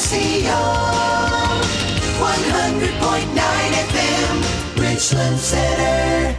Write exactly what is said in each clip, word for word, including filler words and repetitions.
C O, one hundred point nine F M, Richland Center.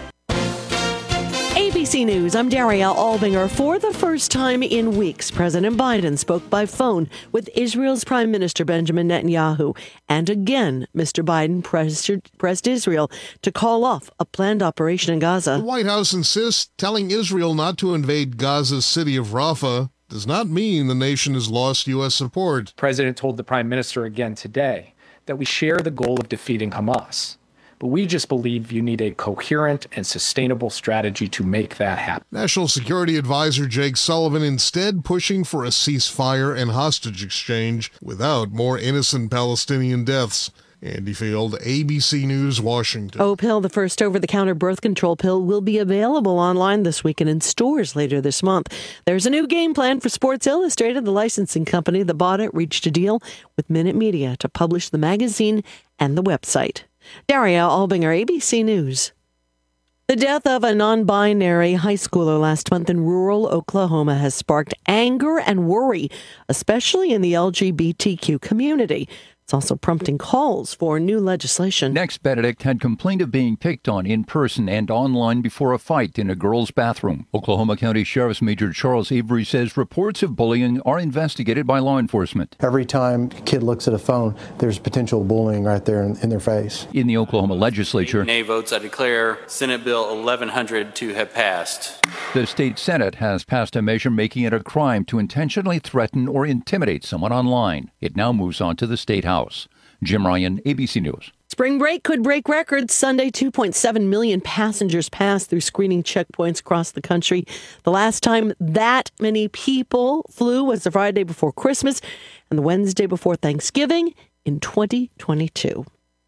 A B C News, I'm Daria Albinger. For the first time in weeks, President Biden spoke by phone with Israel's Prime Minister Benjamin Netanyahu. And again, Mister Biden pressed, pressed Israel to call off a planned operation in Gaza. The White House insists telling Israel not to invade Gaza's city of Rafah does not mean the nation has lost U S support. The president told the Prime Minister again today that we share the goal of defeating Hamas. But we just believe you need a coherent and sustainable strategy to make that happen. National Security Advisor Jake Sullivan instead pushing for a ceasefire and hostage exchange without more innocent Palestinian deaths. Andy Field, A B C News, Washington. Opill, the first over-the-counter birth control pill, will be available online this week and in stores later this month. There's a new game plan for Sports Illustrated. The licensing company that bought it reached a deal with Minute Media to publish the magazine and the website. Daria Albinger, A B C News. The death of a non-binary high schooler last month in rural Oklahoma has sparked anger and worry, especially in the L G B T Q community. It's also prompting calls for new legislation. Next, Benedict had complained of being picked on in person and online before a fight in a girl's bathroom. Oklahoma County Sheriff's Major Charles Avery says reports of bullying are investigated by law enforcement. Every time a kid looks at a phone, there's potential bullying right there in, in their face. In the Oklahoma legislature, nay votes, I declare Senate Bill eleven hundred to have passed. The state Senate has passed a measure making it a crime to intentionally threaten or intimidate someone online. It now moves on to the state house. Jim Ryan, A B C News. Spring break could break records. Sunday, two point seven million passengers passed through screening checkpoints across the country. The last time that many people flew was the Friday before Christmas and the Wednesday before Thanksgiving in twenty twenty-two.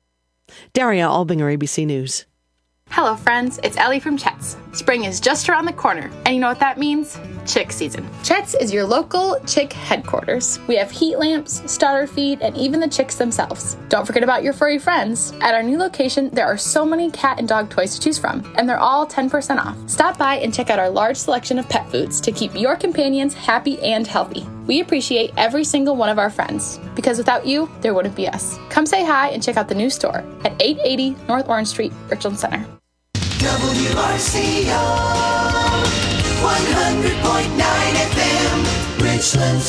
Daria Albinger, A B C News. Hello friends, it's Ellie from Chet's. Spring is just around the corner, and you know what that means? Chick season. Chet's is your local chick headquarters. We have heat lamps, starter feed, and even the chicks themselves. Don't forget about your furry friends. At our new location, there are so many cat and dog toys to choose from, and they're all ten percent off. Stop by and check out our large selection of pet foods to keep your companions happy and healthy. We appreciate every single one of our friends, because without you, there wouldn't be us. Come say hi and check out the new store at eight eighty North Orange Street, Richland Center. W R C O, one hundred point nine F M, Richland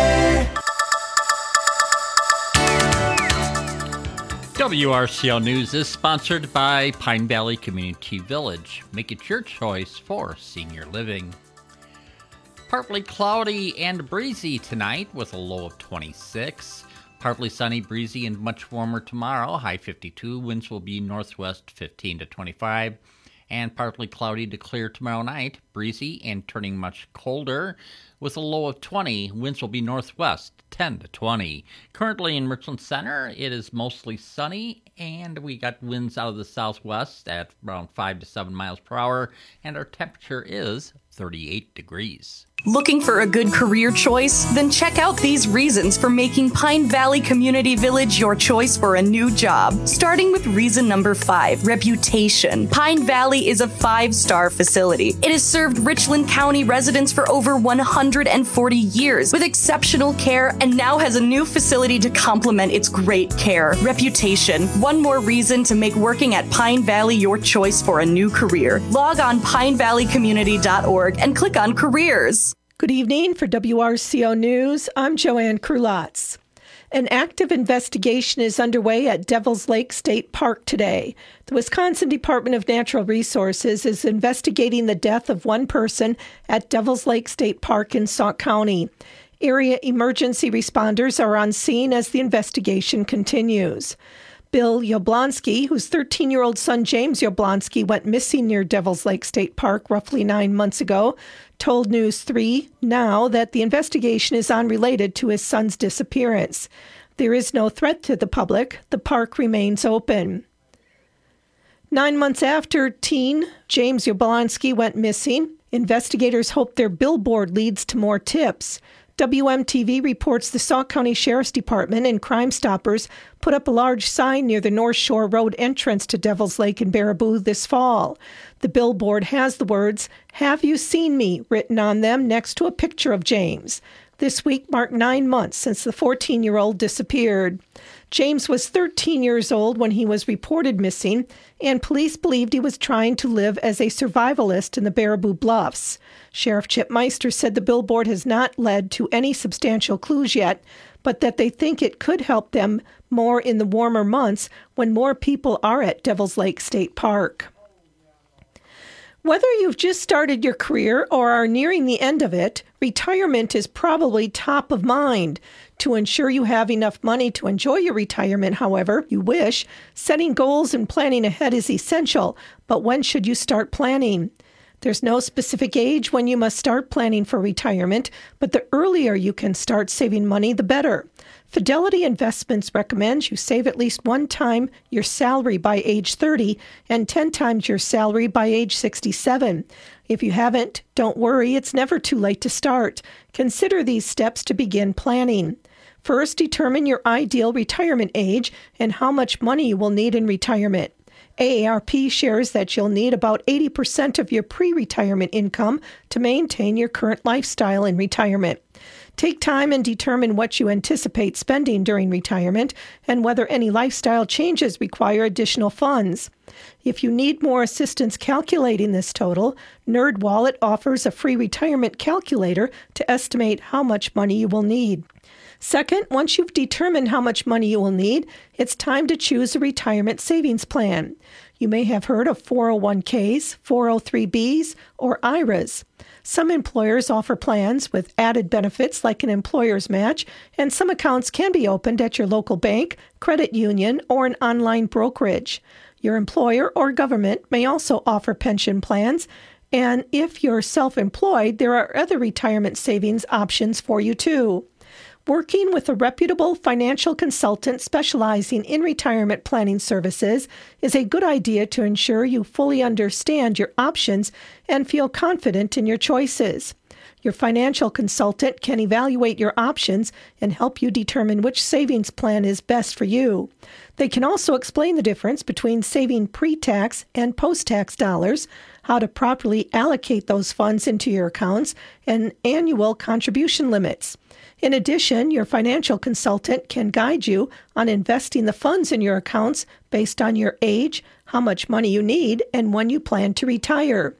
Center. W R C O News is sponsored by Pine Valley Community Village. Make it your choice for senior living. Partly cloudy and breezy tonight with a low of twenty-six. Partly sunny, breezy, and much warmer tomorrow. High fifty-two. Winds will be northwest fifteen to twenty-five. And partly cloudy to clear tomorrow night. Breezy and turning much colder with a low of twenty. Winds will be northwest ten to twenty. Currently in Richland Center, it is mostly sunny, and we got winds out of the southwest at around five to seven miles per hour, and our temperature is thirty-eight degrees. Looking for a good career choice? Then check out these reasons for making Pine Valley Community Village your choice for a new job. Starting with reason number five, reputation. Pine Valley is a five-star facility. It has served Richland County residents for over one hundred forty years with exceptional care and now has a new facility to complement its great care. Reputation. One more reason to make working at Pine Valley your choice for a new career. Log on pine valley community dot org and click on careers. Good evening. For W R C O News, I'm Joanne Krulotz. An active investigation is underway at Devil's Lake State Park today. The Wisconsin Department of Natural Resources is investigating the death of one person at Devil's Lake State Park in Sauk County. Area emergency responders are on scene as the investigation continues. Bill Yablonsky, whose thirteen-year-old son James Yablonsky went missing near Devil's Lake State Park roughly nine months ago, told News three Now that the investigation is unrelated to his son's disappearance. There is no threat to the public. The park remains open. Nine months after teen James Yablonsky went missing, investigators hope their billboard leads to more tips. W M T V reports the Sauk County Sheriff's Department and Crime Stoppers put up a large sign near the North Shore Road entrance to Devil's Lake in Baraboo this fall. The billboard has the words, "Have you seen me?" written on them next to a picture of James. This week marked nine months since the fourteen-year-old disappeared. James was thirteen years old when he was reported missing, and police believed he was trying to live as a survivalist in the Baraboo Bluffs. Sheriff Chip Meister said the billboard has not led to any substantial clues yet, but that they think it could help them more in the warmer months when more people are at Devil's Lake State Park. Whether you've just started your career or are nearing the end of it, retirement is probably top of mind. To ensure you have enough money to enjoy your retirement, however, you wish, setting goals and planning ahead is essential. But when should you start planning? There's no specific age when you must start planning for retirement, but the earlier you can start saving money, the better. Fidelity Investments recommends you save at least one time your salary by age thirty and ten times your salary by age sixty-seven. If you haven't, don't worry, it's never too late to start. Consider these steps to begin planning. First, determine your ideal retirement age and how much money you will need in retirement. A A R P shares that you'll need about eighty percent of your pre-retirement income to maintain your current lifestyle in retirement. Take time and determine what you anticipate spending during retirement and whether any lifestyle changes require additional funds. If you need more assistance calculating this total, NerdWallet offers a free retirement calculator to estimate how much money you will need. Second, once you've determined how much money you will need, it's time to choose a retirement savings plan. You may have heard of four oh one k's, four oh three b's, or I R As. Some employers offer plans with added benefits like an employer's match, and some accounts can be opened at your local bank, credit union, or an online brokerage. Your employer or government may also offer pension plans, and if you're self-employed, there are other retirement savings options for you too. Working with a reputable financial consultant specializing in retirement planning services is a good idea to ensure you fully understand your options and feel confident in your choices. Your financial consultant can evaluate your options and help you determine which savings plan is best for you. They can also explain the difference between saving pre-tax and post-tax dollars, how to properly allocate those funds into your accounts, and annual contribution limits. In addition, your financial consultant can guide you on investing the funds in your accounts based on your age, how much money you need, and when you plan to retire.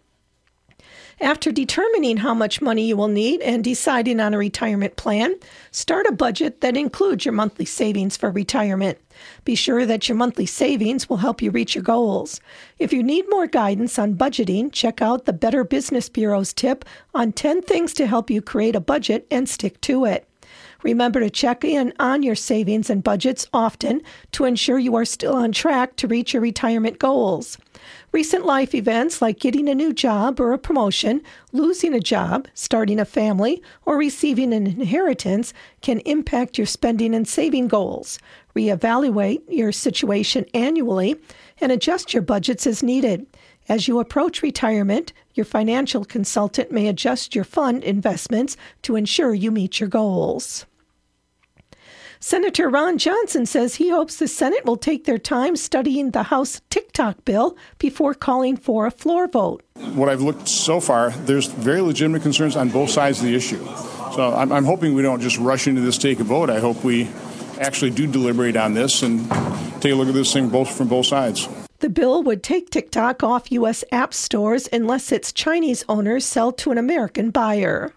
After determining how much money you will need and deciding on a retirement plan, start a budget that includes your monthly savings for retirement. Be sure that your monthly savings will help you reach your goals. If you need more guidance on budgeting, check out the Better Business Bureau's tip on ten things to help you create a budget and stick to it. Remember to check in on your savings and budgets often to ensure you are still on track to reach your retirement goals. Recent life events like getting a new job or a promotion, losing a job, starting a family, or receiving an inheritance can impact your spending and saving goals. Reevaluate your situation annually and adjust your budgets as needed. As you approach retirement, your financial consultant may adjust your fund investments to ensure you meet your goals. Senator Ron Johnson says he hopes the Senate will take their time studying the House TikTok bill before calling for a floor vote. What I've looked so far, there's very legitimate concerns on both sides of the issue. So I'm, I'm hoping we don't just rush into this, take a vote. I hope we actually do deliberate on this and take a look at this thing both from both sides. The bill would take TikTok off U S app stores unless its Chinese owners sell to an American buyer.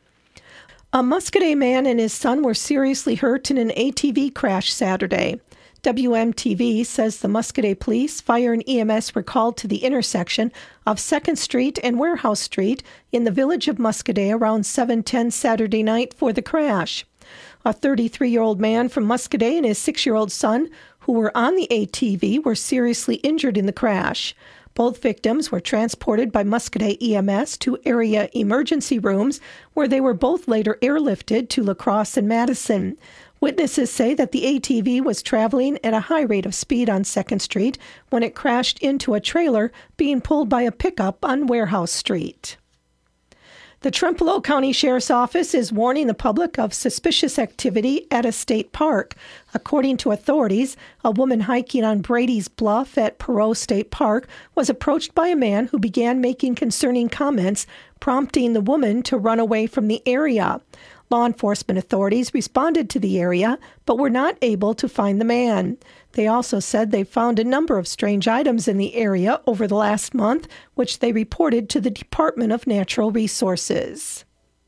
A Muscadet man and his son were seriously hurt in an A T V crash Saturday. W M T V says the Muscadet police, fire, and E M S were called to the intersection of second Street and Warehouse Street in the village of Muscadet around seven ten Saturday night for the crash. A thirty-three-year-old man from Muscadet and his six-year-old son, who were on the A T V, were seriously injured in the crash. Both victims were transported by Muscadet E M S to area emergency rooms, where they were both later airlifted to La Crosse and Madison. Witnesses say that the A T V was traveling at a high rate of speed on second Street when it crashed into a trailer being pulled by a pickup on Warehouse Street. The Trempealeau County Sheriff's Office is warning the public of suspicious activity at a state park. According to authorities, a woman hiking on Brady's Bluff at Perot State Park was approached by a man who began making concerning comments, prompting the woman to run away from the area. Law enforcement authorities responded to the area, but were not able to find the man. They also said they found a number of strange items in the area over the last month, which they reported to the Department of Natural Resources.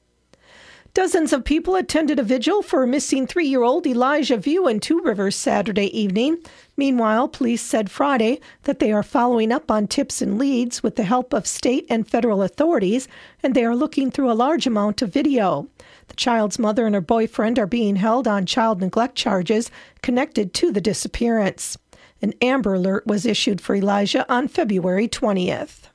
Dozens of people attended a vigil for missing three-year-old Elijah View in Two Rivers Saturday evening. Meanwhile, police said Friday that they are following up on tips and leads with the help of state and federal authorities, and they are looking through a large amount of video. The child's mother and her boyfriend are being held on child neglect charges connected to the disappearance. An Amber Alert was issued for Elijah on February twentieth.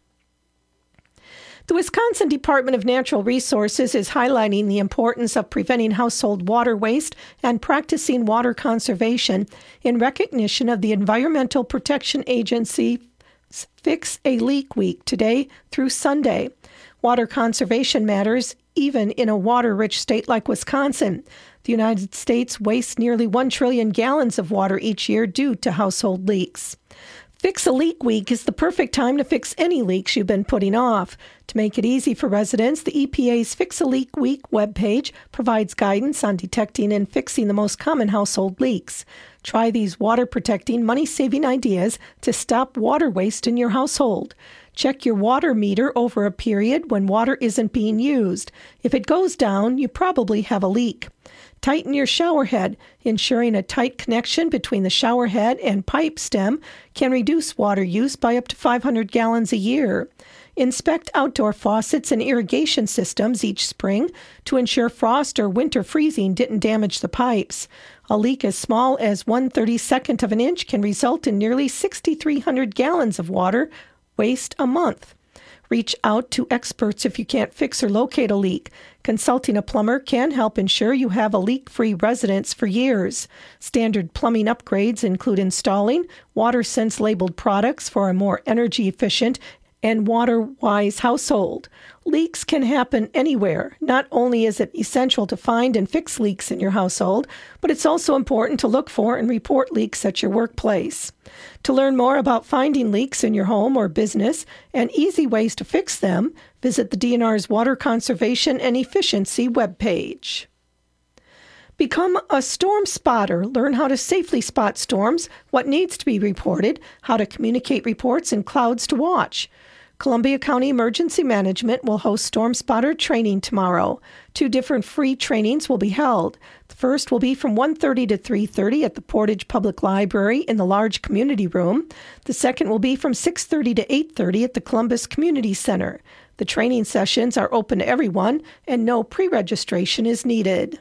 The Wisconsin Department of Natural Resources is highlighting the importance of preventing household water waste and practicing water conservation in recognition of the Environmental Protection Agency's Fix a Leak Week today through Sunday. Water conservation matters even in a water-rich state like Wisconsin. The United States wastes nearly one trillion gallons of water each year due to household leaks. Fix a Leak Week is the perfect time to fix any leaks you've been putting off. To make it easy for residents, the E P A's Fix a Leak Week webpage provides guidance on detecting and fixing the most common household leaks. Try these water-protecting, money-saving ideas to stop water waste in your household. Check your water meter over a period when water isn't being used. If it goes down, you probably have a leak. Tighten your shower head. Ensuring a tight connection between the shower head and pipe stem can reduce water use by up to five hundred gallons a year. Inspect outdoor faucets and irrigation systems each spring to ensure frost or winter freezing didn't damage the pipes. A leak as small as one thirty-second of an inch can result in nearly six thousand three hundred gallons of water waste a month. Reach out to experts if you can't fix or locate a leak. Consulting a plumber can help ensure you have a leak-free residence for years. Standard plumbing upgrades include installing WaterSense labeled products for a more energy-efficient and water-wise household. Leaks can happen anywhere. Not only is it essential to find and fix leaks in your household, but it's also important to look for and report leaks at your workplace. To learn more about finding leaks in your home or business and easy ways to fix them, visit the D N R's Water Conservation and Efficiency webpage. Become a storm spotter. Learn how to safely spot storms, what needs to be reported, how to communicate reports, and clouds to watch. Columbia County Emergency Management will host Storm Spotter training tomorrow. Two different free trainings will be held. The first will be from one thirty to three thirty at the Portage Public Library in the large community room. The second will be from six thirty to eight thirty at the Columbus Community Center. The training sessions are open to everyone, and no pre-registration is needed.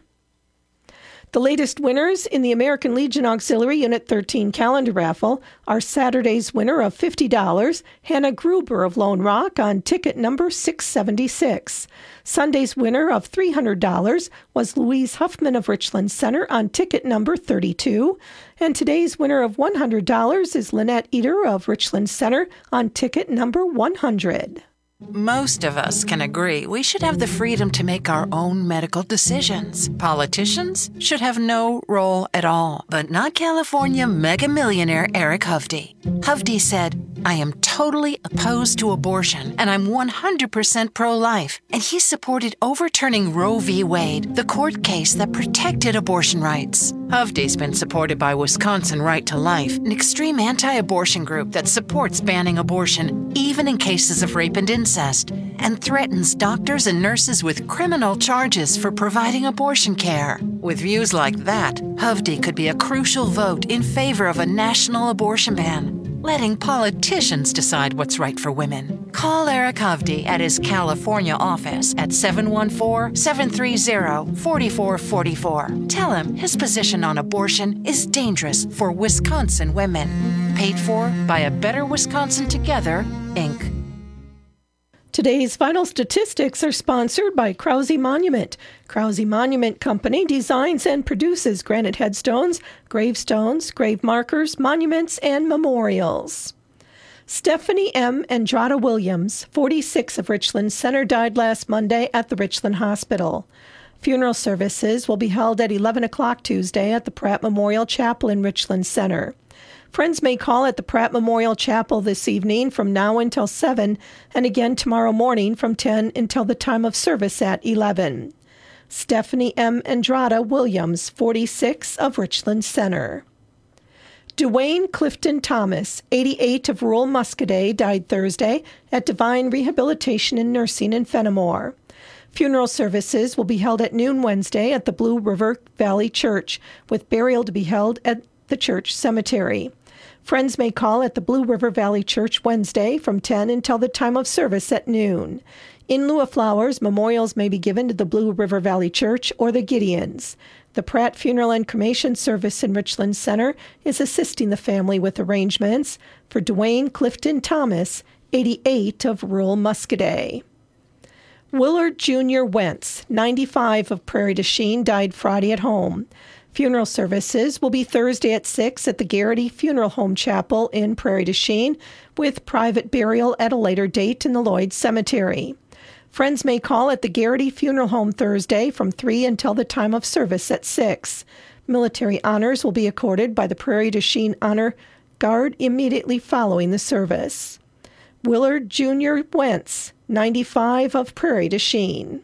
The latest winners in the American Legion Auxiliary Unit thirteen calendar raffle are Saturday's winner of fifty dollars, Hannah Gruber of Lone Rock on ticket number six seventy-six. Sunday's winner of three hundred dollars was Louise Huffman of Richland Center on ticket number thirty-two. And today's winner of one hundred dollars is Lynette Eder of Richland Center on ticket number one hundred. Most of us can agree we should have the freedom to make our own medical decisions. Politicians should have no role at all, but not California mega millionaire Eric Hovde. Hovde said, "I am totally opposed to abortion, and I'm one hundred percent pro-life." And he supported overturning Roe v. Wade, the court case that protected abortion rights. Hovde's been supported by Wisconsin Right to Life, an extreme anti-abortion group that supports banning abortion, even in cases of rape and incest, and threatens doctors and nurses with criminal charges for providing abortion care. With views like that, Hovde could be a crucial vote in favor of a national abortion ban, letting politicians decide what's right for women. Call Eric Hovde at his California office at seven one four, seven three zero, four four four four. Tell him his position on abortion is dangerous for Wisconsin women. Paid for by A Better Wisconsin Together, Incorporated. Today's final statistics are sponsored by Krause Monument. Krause Monument Company designs and produces granite headstones, gravestones, grave markers, monuments, and memorials. Stephanie M. Andrada Williams, forty-six, of Richland Center, died last Monday at the Richland Hospital. Funeral services will be held at eleven o'clock Tuesday at the Pratt Memorial Chapel in Richland Center. Friends may call at the Pratt Memorial Chapel this evening from now until seven, and again tomorrow morning from ten until the time of service at eleven. Stephanie M. Andrada Williams, forty-six, of Richland Center. Dwayne Clifton Thomas, eighty-eight, of rural Muscoda, died Thursday at Divine Rehabilitation and Nursing in Fenimore. Funeral services will be held at noon Wednesday at the Blue River Valley Church, with burial to be held at the church cemetery. Friends may call at the Blue River Valley Church Wednesday from ten until the time of service at noon. In lieu of flowers, memorials may be given to the Blue River Valley Church or the Gideons. The Pratt Funeral and Cremation Service in Richland Center is assisting the family with arrangements for Dwayne Clifton Thomas, eighty-eight, of rural Muscoda. Willard Junior Wentz, ninety-five, of Prairie du Chien, died Friday at home. Funeral services will be Thursday at six at the Garrity Funeral Home Chapel in Prairie du Chien, with private burial at a later date in the Lloyd Cemetery. Friends may call at the Garrity Funeral Home Thursday from three until the time of service at six. Military honors will be accorded by the Prairie du Chien Honor Guard immediately following the service. Willard Junior Wentz, ninety-five, of Prairie du Chien.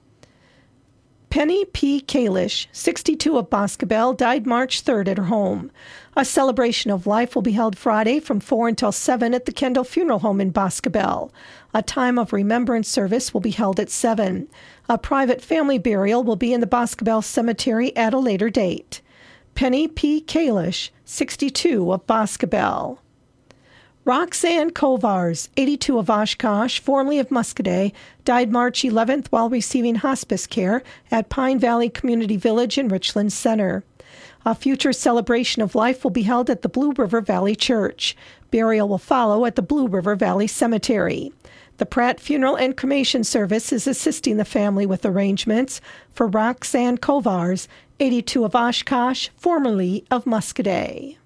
Penny P. Kalish, sixty-two, of Boscobel, died March third at her home. A celebration of life will be held Friday from four until seven at the Kendall Funeral Home in Boscobel. A time of remembrance service will be held at seven. A private family burial will be in the Boscobel Cemetery at a later date. Penny P. Kalish, sixty-two, of Boscobel. Roxanne Kovars, eighty-two, of Oshkosh, formerly of Muscoda, died March eleventh while receiving hospice care at Pine Valley Community Village in Richland Center. A future celebration of life will be held at the Blue River Valley Church. Burial will follow at the Blue River Valley Cemetery. The Pratt Funeral and Cremation Service is assisting the family with arrangements for Roxanne Kovars, eighty-two, of Oshkosh, formerly of Muscoda.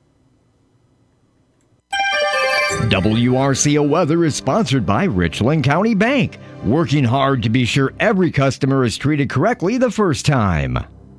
W R C O Weather is sponsored by Richland County Bank, working hard to be sure every customer is treated correctly the first time.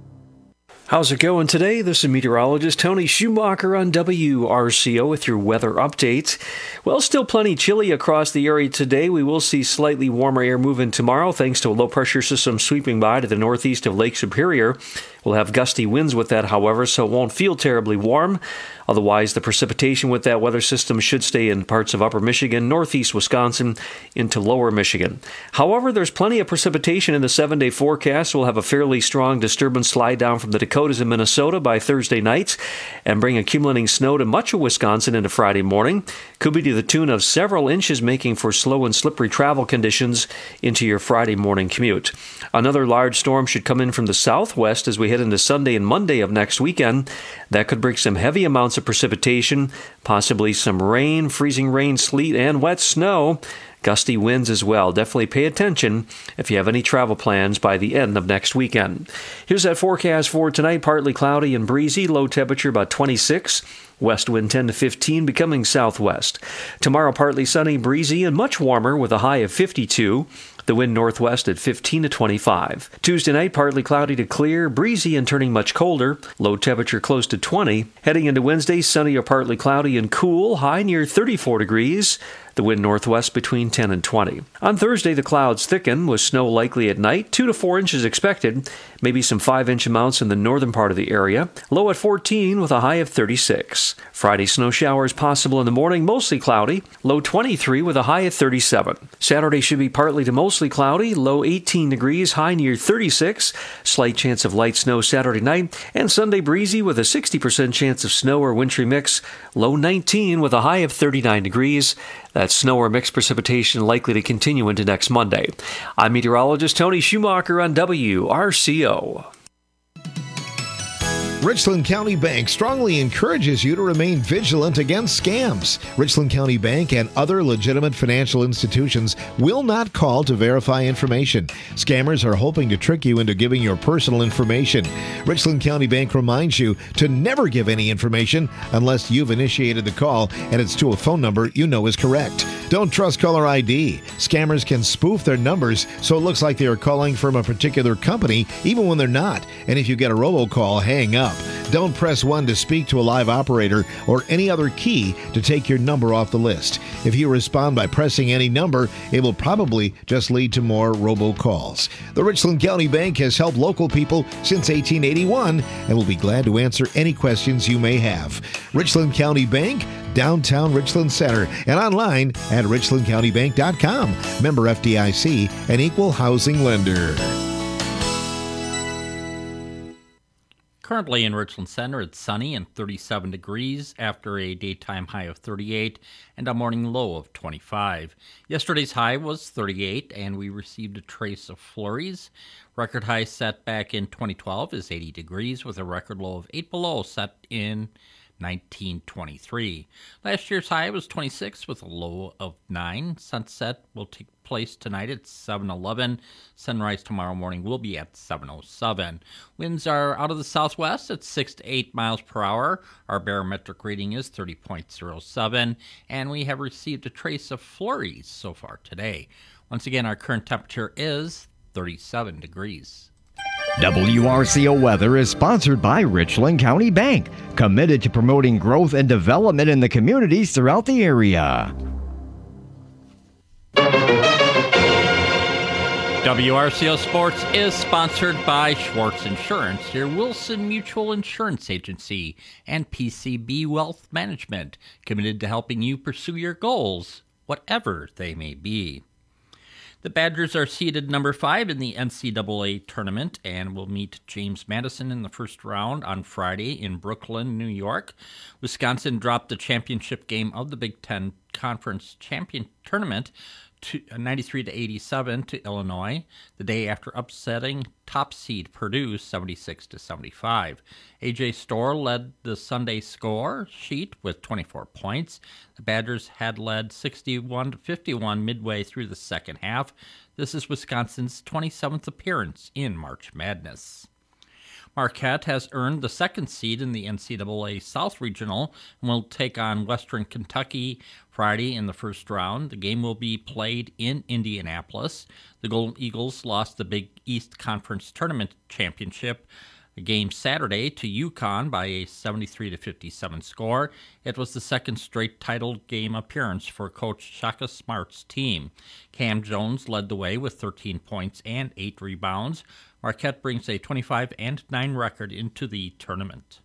How's it going today? This is meteorologist Tony Schumacher on W R C O with your weather update. Well, still plenty chilly across the area today. We will see slightly warmer air move in tomorrow thanks to a low-pressure system sweeping by to the northeast of Lake Superior. We'll have gusty winds with that, however, so it won't feel terribly warm. Otherwise, the precipitation with that weather system should stay in parts of upper Michigan, northeast Wisconsin, into lower Michigan. However, there's plenty of precipitation in the seven-day forecast. We'll have a fairly strong disturbance slide down from the Dakotas and Minnesota by Thursday night and bring accumulating snow to much of Wisconsin into Friday morning. Could be to the tune of several inches, making for slow and slippery travel conditions into your Friday morning commute. Another large storm should come in from the southwest as we head into Sunday and Monday of next weekend. That could bring some heavy amounts of precipitation, possibly some rain, freezing rain, sleet, and wet snow. Gusty winds as well. Definitely pay attention if you have any travel plans by the end of next weekend. Here's that forecast for tonight. Partly cloudy and breezy. Low temperature about twenty-six. West wind ten to fifteen, becoming southwest. Tomorrow partly sunny, breezy, and much warmer with a high of fifty-two. The wind northwest at fifteen to twenty-five. Tuesday night, partly cloudy to clear, breezy and turning much colder. Low temperature close to twenty. Heading into Wednesday, sunny or partly cloudy and cool, high near thirty-four degrees. The wind northwest between ten and twenty. On Thursday, the clouds thicken with snow likely at night, two to four inches expected, maybe some five-inch amounts in the northern part of the area. Low at fourteen with a high of thirty-six. Friday, snow showers possible in the morning, mostly cloudy. Low twenty-three with a high of thirty-seven. Saturday should be partly to mostly cloudy, low eighteen degrees, high near thirty-six. Slight chance of light snow Saturday night. And Sunday breezy with a sixty percent chance of snow or wintry mix. Low nineteen with a high of thirty-nine degrees. That snow or mixed precipitation likely to continue into next Monday. I'm meteorologist Tony Schumacher on W R C O. Richland County Bank strongly encourages you to remain vigilant against scams. Richland County Bank and other legitimate financial institutions will not call to verify information. Scammers are hoping to trick you into giving your personal information. Richland County Bank reminds you to never give any information unless you've initiated the call and it's to a phone number you know is correct. Don't trust caller I D. Scammers can spoof their numbers so it looks like they are calling from a particular company even when they're not. And if you get a robocall, hang up. Don't press one to speak to a live operator or any other key to take your number off the list. If you respond by pressing any number, it will probably just lead to more robocalls. The Richland County Bank has helped local people since eighteen eighty-one and will be glad to answer any questions you may have. Richland County Bank, downtown Richland Center, and online at richland county bank dot com. Member F D I C, an equal housing lender. Currently in Richland Center, it's sunny and thirty-seven degrees after a daytime high of thirty-eight and a morning low of twenty-five. Yesterday's high was thirty-eight, and we received a trace of flurries. Record high set back in twenty twelve is eighty degrees with a record low of eight below set in nineteen twenty-three. Last year's high was twenty-six with a low of nine. Sunset will take place tonight at seven eleven. Sunrise tomorrow morning will be at seven oh seven. Winds are out of the southwest at six to eight miles per hour. Our barometric reading is thirty point oh seven, and we have received a trace of flurries so far today. Once again, our current temperature is thirty-seven degrees. W R C O Weather is sponsored by Richland County Bank, committed to promoting growth and development in the communities throughout the area. W R C O Sports is sponsored by Schwartz Insurance, your Wilson Mutual Insurance Agency, and P C B Wealth Management, committed to helping you pursue your goals, whatever they may be. The Badgers are seeded number five in the N C double A tournament and will meet James Madison in the first round on Friday in Brooklyn, New York. Wisconsin dropped the championship game of the Big Ten Conference Champion Tournament to ninety-three to eighty-seven to Illinois, the day after upsetting top seed Purdue seventy-six to seventy-five. A J Storr led the Sunday score sheet with twenty-four points. The Badgers had led sixty-one to fifty-one midway through the second half. This is Wisconsin's twenty-seventh appearance in March Madness. Marquette has earned the second seed in the N C double A South Regional and will take on Western Kentucky Friday in the first round. The game will be played in Indianapolis. The Golden Eagles lost the Big East Conference Tournament Championship game Saturday to UConn by a seventy-three to fifty-seven score. It was the second straight title game appearance for Coach Shaka Smart's team. Cam Jones led the way with thirteen points and eight rebounds. Marquette brings a twenty-five and nine record into the tournament.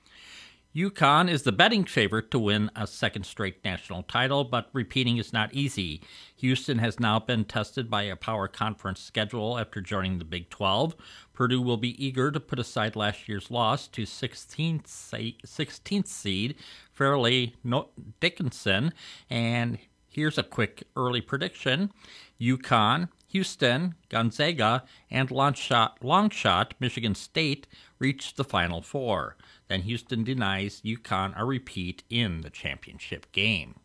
UConn is the betting favorite to win a second straight national title, but repeating is not easy. Houston has now been tested by a power conference schedule after joining the Big twelve. Purdue will be eager to put aside last year's loss to sixteenth seed Fairleigh Dickinson. And here's a quick early prediction. UConn, Houston, Gonzaga, and Longshot, Longshot Michigan State reached the Final Four. Then Houston denies UConn a repeat in the championship game.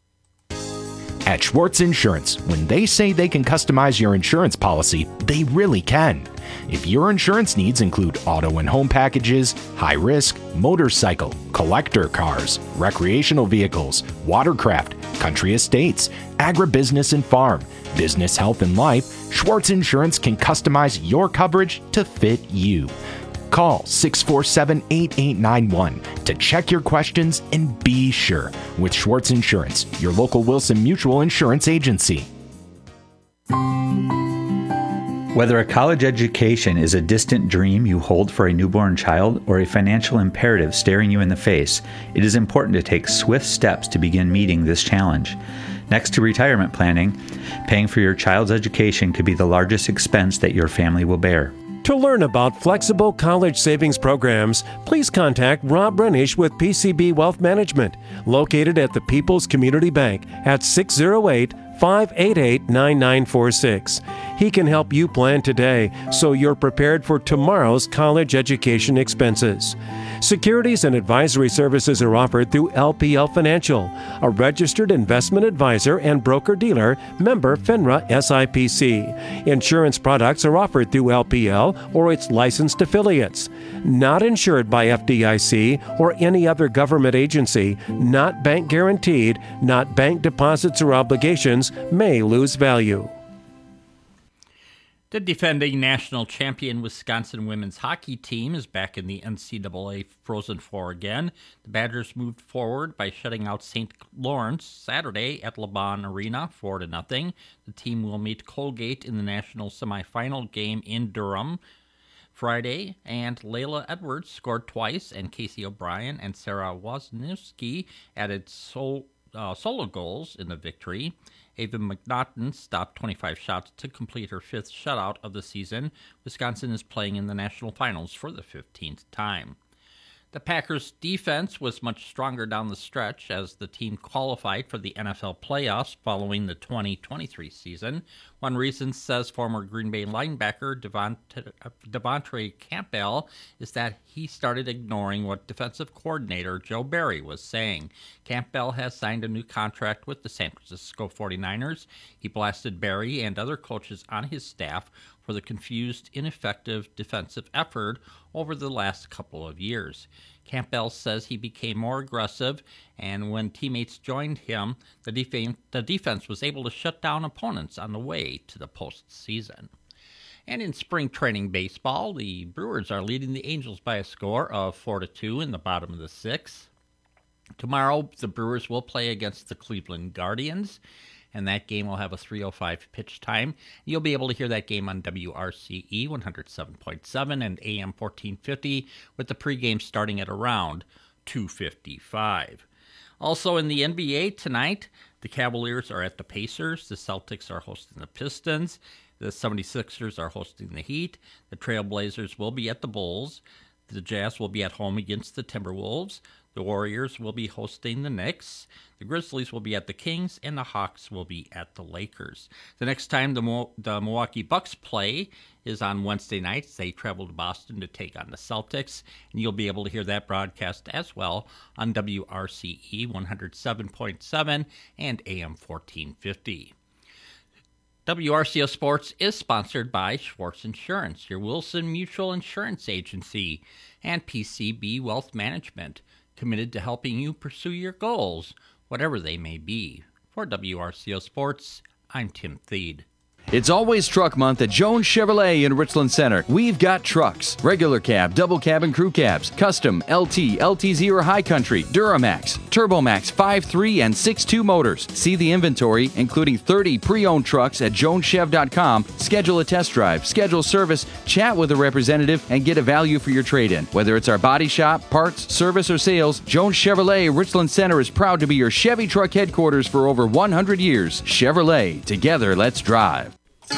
At Schwartz Insurance, when they say they can customize your insurance policy, they really can. If your insurance needs include auto and home packages, high risk, motorcycle, collector cars, recreational vehicles, watercraft, country estates, agribusiness and farm, business, health, and life, Schwartz Insurance can customize your coverage to fit you. Call six four seven, eight eight nine one to check your questions and be sure with Schwartz Insurance, your local Wilson Mutual Insurance Agency. Whether a college education is a distant dream you hold for a newborn child or a financial imperative staring you in the face, it is important to take swift steps to begin meeting this challenge. Next to retirement planning, paying for your child's education could be the largest expense that your family will bear. To learn about flexible college savings programs, please contact Rob Brenish with P C B Wealth Management, located at the People's Community Bank at six oh eight, five eight eight, nine nine four six. He can help you plan today so you're prepared for tomorrow's college education expenses. Securities and advisory services are offered through L P L Financial, a registered investment advisor and broker-dealer, member FINRA S I P C. Insurance products are offered through L P L or its licensed affiliates. Not insured by F D I C or any other government agency, not bank guaranteed, not bank deposits or obligations, may lose value. The defending national champion Wisconsin women's hockey team is back in the N C double A Frozen Four again. The Badgers moved forward by shutting out Saint Lawrence Saturday at LeBron Arena four to nothing. The team will meet Colgate in the national semifinal game in Durham Friday, and Layla Edwards scored twice, and Casey O'Brien and Sarah Wozniewski added sol- uh, solo goals in the victory. Ava McNaughton stopped twenty-five shots to complete her fifth shutout of the season. Wisconsin is playing in the national finals for the fifteenth time. The Packers' defense was much stronger down the stretch as the team qualified for the N F L playoffs following the twenty twenty-three season. One reason, says former Green Bay linebacker Devont- Devontae Campbell, is that he started ignoring what defensive coordinator Joe Barry was saying. Campbell has signed a new contract with the San Francisco forty-niners. He blasted Barry and other coaches on his staff for the confused, ineffective defensive effort over the last couple of years. Campbell says he became more aggressive, and when teammates joined him, the, def- the defense was able to shut down opponents on the way to the postseason. And in spring training baseball, the Brewers are leading the Angels by a score of four to two in the bottom of the sixth. Tomorrow, the Brewers will play against the Cleveland Guardians, and that game will have a three oh five pitch time. You'll be able to hear that game on W R C E one oh seven point seven and A M fourteen fifty, with the pregame starting at around two fifty-five. Also in the N B A tonight, the Cavaliers are at the Pacers, the Celtics are hosting the Pistons, the seventy-sixers are hosting the Heat, the Trailblazers will be at the Bulls, the Jazz will be at home against the Timberwolves, the Warriors will be hosting the Knicks, the Grizzlies will be at the Kings, and the Hawks will be at the Lakers. The next time the, Mo- the Milwaukee Bucks play is on Wednesday nights. They travel to Boston to take on the Celtics, and you'll be able to hear that broadcast as well on W R C E one oh seven point seven and A M fourteen fifty. W R C O Sports is sponsored by Schwartz Insurance, your Wilson Mutual Insurance Agency, and P C B Wealth Management, committed to helping you pursue your goals, whatever they may be. For W R C O Sports, I'm Tim Thede. It's always truck month at Jones Chevrolet in Richland Center. We've got trucks, regular cab, double cab, and crew cabs, custom, L T, L T Z or High Country, Duramax, Turbomax five three and six two motors. See the inventory, including thirty pre-owned trucks at jones chev dot com. Schedule a test drive, schedule service, chat with a representative, and get a value for your trade-in. Whether it's our body shop, parts, service, or sales, Jones Chevrolet Richland Center is proud to be your Chevy truck headquarters for over one hundred years. Chevrolet, together let's drive.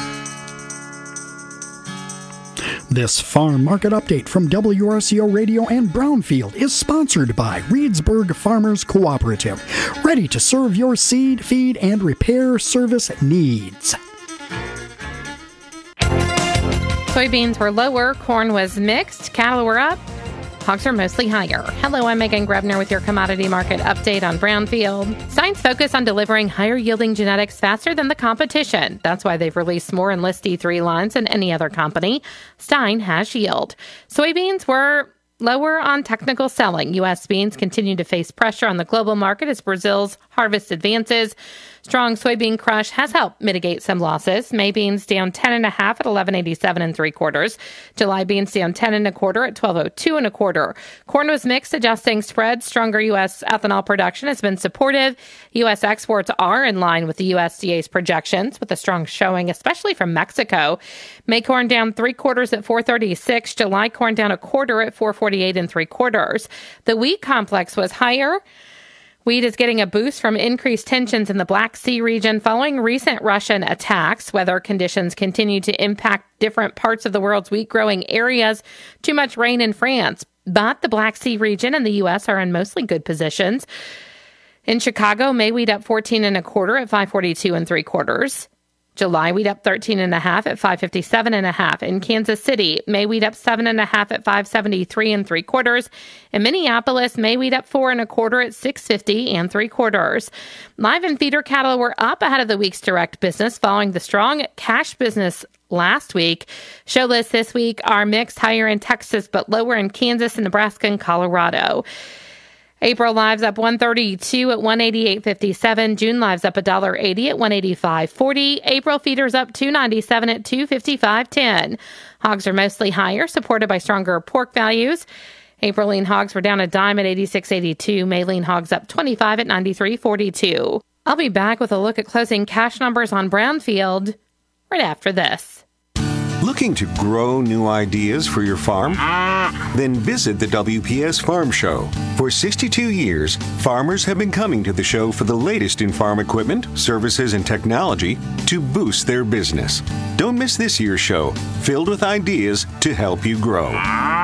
This farm market update from W R C O Radio and Brownfield is sponsored by Reedsburg Farmers Cooperative, ready to serve your seed, feed, and repair service needs. Soybeans were lower, corn was mixed, cattle were up, hogs are mostly higher. Hello, I'm Megan Grebner with your commodity market update on Brownfield. Stein's focus on delivering higher yielding genetics faster than the competition. That's why they've released more Enlist E three lines than any other company. Stein has yield. Soybeans were lower on technical selling. U S beans continue to face pressure on the global market as Brazil's harvest advances. Strong soybean crush has helped mitigate some losses. May beans down ten and a half at eleven eighty-seven and three quarters. July beans down ten and a quarter at twelve oh two and a quarter. Corn was mixed, adjusting spreads. Stronger U S ethanol production has been supportive. U S exports are in line with the U S D A's projections, with a strong showing, especially from Mexico. May corn down three quarters at four thirty-six. July corn down a quarter at four forty-eight and three quarters. The wheat complex was higher. Wheat is getting a boost from increased tensions in the Black Sea region following recent Russian attacks. Weather conditions continue to impact different parts of the world's wheat-growing areas. Too much rain in France, but the Black Sea region and the U S are in mostly good positions. In Chicago, May wheat up fourteen and a quarter at five forty-two and three quarters. July wheat up thirteen and a half at five fifty-seven and a half. In Kansas City, May wheat up seven and a half at five seventy-three and three quarters. In Minneapolis, May wheat up four and a quarter at six fifty and three quarters. Live and feeder cattle were up ahead of the week's direct business following the strong cash business last week. Show lists this week are mixed, higher in Texas, but lower in Kansas and Nebraska and Colorado. April lives up one thirty-two at one eighty-eight fifty-seven. June lives up one dollar eighty at one eighty-five forty. April feeders up two ninety-seven at two fifty-five ten. Hogs are mostly higher, supported by stronger pork values. April lean hogs were down a dime at eighty-six eighty-two. May lean hogs up twenty-five at ninety-three forty-two. I'll be back with a look at closing cash numbers on Brownfield right after this. Looking to grow new ideas for your farm? Then visit the W P S Farm Show. For sixty-two years, farmers have been coming to the show for the latest in farm equipment, services, and technology to boost their business. Don't miss this year's show, filled with ideas to help you grow.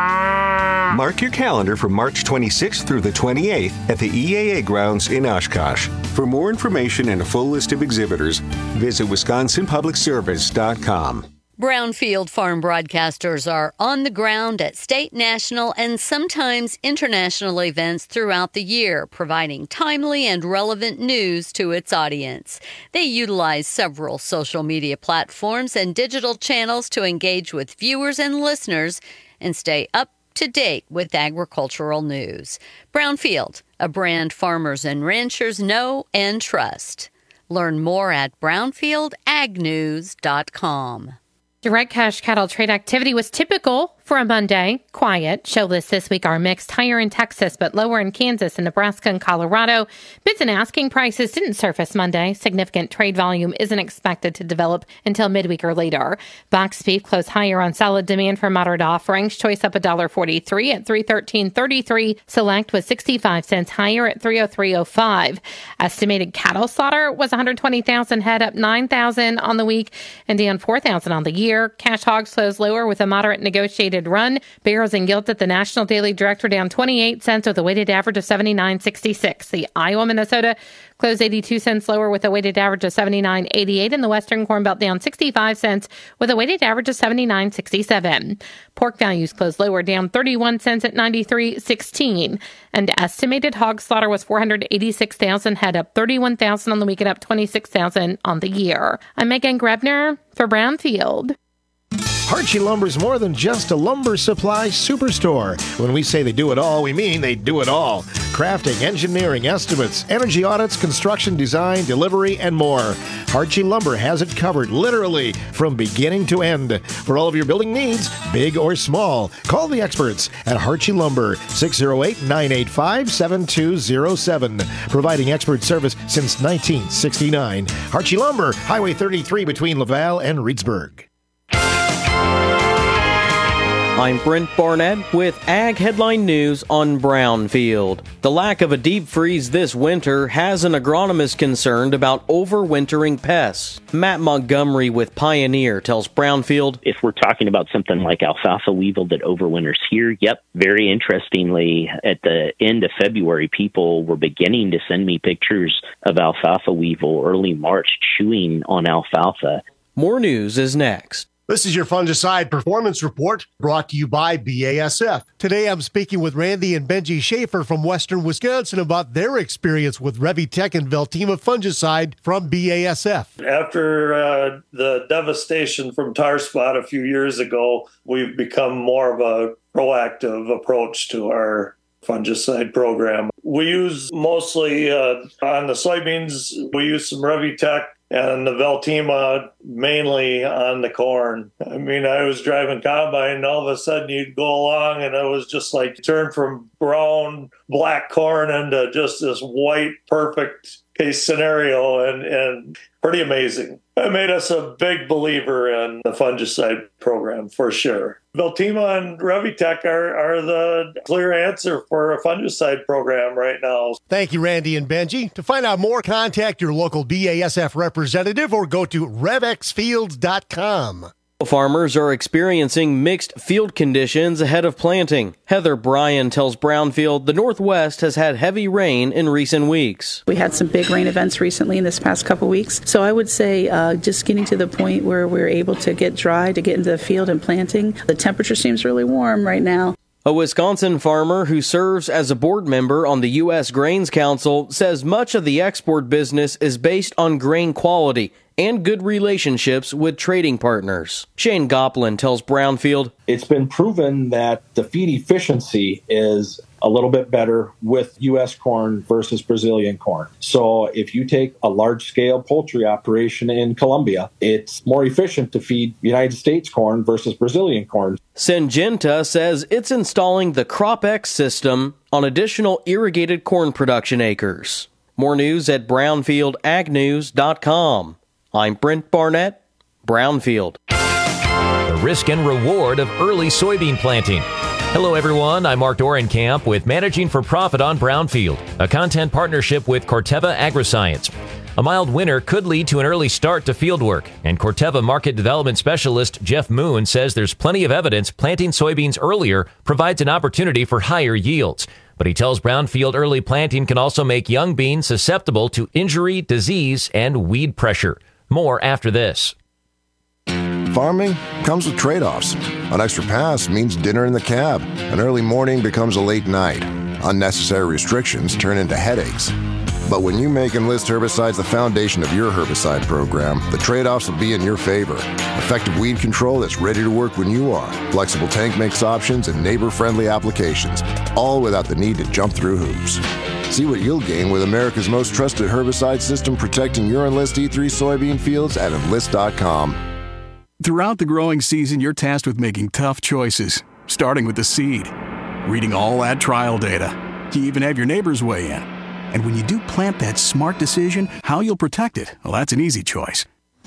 Mark your calendar for March twenty-sixth through the twenty-eighth at the E A A grounds in Oshkosh. For more information and a full list of exhibitors, visit wisconsin public service dot com. Brownfield farm broadcasters are on the ground at state, national, and sometimes international events throughout the year, providing timely and relevant news to its audience. They utilize several social media platforms and digital channels to engage with viewers and listeners and stay up to date with agricultural news. Brownfield, a brand farmers and ranchers know and trust. Learn more at brownfield ag news dot com. Direct cash cattle trade activity was typical for a Monday. Quiet. Show lists this week are mixed. Higher in Texas, but lower in Kansas and Nebraska and Colorado. Bids and asking prices didn't surface Monday. Significant trade volume isn't expected to develop until midweek or later. Box beef closed higher on solid demand for moderate offerings. Choice up one dollar forty-three at three thirteen thirty-three. Select was sixty-five cents higher at three oh three oh five. Estimated cattle slaughter was one hundred twenty thousand head, up nine thousand on the week and down four thousand on the year. Cash hogs closed lower with a moderate negotiated run. Barrels and gilt at the National Daily Director down twenty-eight cents with a weighted average of seventy-nine sixty-six. The Iowa, Minnesota closed eighty-two cents lower with a weighted average of seventy-nine eighty-eight, and the Western Corn Belt down sixty-five cents with a weighted average of seventy-nine sixty-seven. Pork values closed lower, down thirty-one cents at ninety-three sixteen, and estimated hog slaughter was four hundred eighty-six thousand head, up thirty-one thousand on the week and up twenty-six thousand on the year. I'm Megan Grebner for Brownfield. Harchie Lumber's more than just a lumber supply superstore. When we say they do it all, we mean they do it all. Crafting, engineering, estimates, energy audits, construction, design, delivery, and more. Harchie Lumber has it covered, literally, from beginning to end. For all of your building needs, big or small, call the experts at Harchie Lumber, six oh eight, nine eight five, seven two oh seven. Providing expert service since nineteen sixty-nine. Harchie Lumber, Highway thirty-three between Laval and Reedsburg. I'm Brent Barnett with Ag Headline News on Brownfield. The lack of a deep freeze this winter has an agronomist concerned about overwintering pests. Matt Montgomery with Pioneer tells Brownfield, if we're talking about something like alfalfa weevil that overwinters here, yep, very interestingly, at the end of February, people were beginning to send me pictures of alfalfa weevil early March chewing on alfalfa. More news is next. This is your fungicide performance report brought to you by B A S F. Today I'm speaking with Randy and Benji Schaefer from Western Wisconsin about their experience with Revitec and Veltima fungicide from B A S F. After uh, the devastation from tar spot a few years ago, we've become more of a proactive approach to our fungicide program. We use mostly uh, on the soybeans, we use some Revitec and the Veltima mainly on the corn. I mean, I was driving combine and all of a sudden you'd go along and it was just like turn from brown, black corn into just this white, perfect case scenario, and, and pretty amazing. It made us a big believer in the fungicide program for sure. Veltima and Revitec are, are the clear answer for a fungicide program right now. Thank you, Randy and Benji. To find out more, contact your local B A S F representative or go to rev x fields dot com. Farmers are experiencing mixed field conditions ahead of planting. Heather Bryan tells Brownfield the Northwest has had heavy rain in recent weeks. We had some big rain events recently in this past couple weeks, so I would say uh, just getting to the point where we're able to get dry, to get into the field and planting. The temperature seems really warm right now. A Wisconsin farmer who serves as a board member on the U S Grains Council says much of the export business is based on grain quality and good relationships with trading partners. Shane Goplin tells Brownfield, it's been proven that the feed efficiency is a little bit better with U S corn versus Brazilian corn. So if you take a large-scale poultry operation in Colombia, it's more efficient to feed United States corn versus Brazilian corn. Syngenta says it's installing the CropX system on additional irrigated corn production acres. More news at brownfield ag news dot com. I'm Brent Barnett, Brownfield. The risk and reward of early soybean planting. Hello, everyone. I'm Mark Dorenkamp with Managing for Profit on Brownfield, a content partnership with Corteva Agriscience. A mild winter could lead to an early start to fieldwork, and Corteva Market Development Specialist Jeff Moon says there's plenty of evidence planting soybeans earlier provides an opportunity for higher yields. But he tells Brownfield early planting can also make young beans susceptible to injury, disease, and weed pressure. More after this. Farming comes with trade-offs. An extra pass means dinner in the cab. An early morning becomes a late night. Unnecessary restrictions turn into headaches. But when you make Enlist herbicides the foundation of your herbicide program, the trade-offs will be in your favor. Effective weed control that's ready to work when you are. Flexible tank mix options and neighbor-friendly applications, all without the need to jump through hoops. See what you'll gain with America's most trusted herbicide system protecting your Enlist E three soybean fields at enlist dot com. Throughout the growing season, you're tasked with making tough choices, starting with the seed, reading all that trial data. You even have your neighbors weigh in. And when you do plant that smart decision, how you'll protect it, well, that's an easy choice.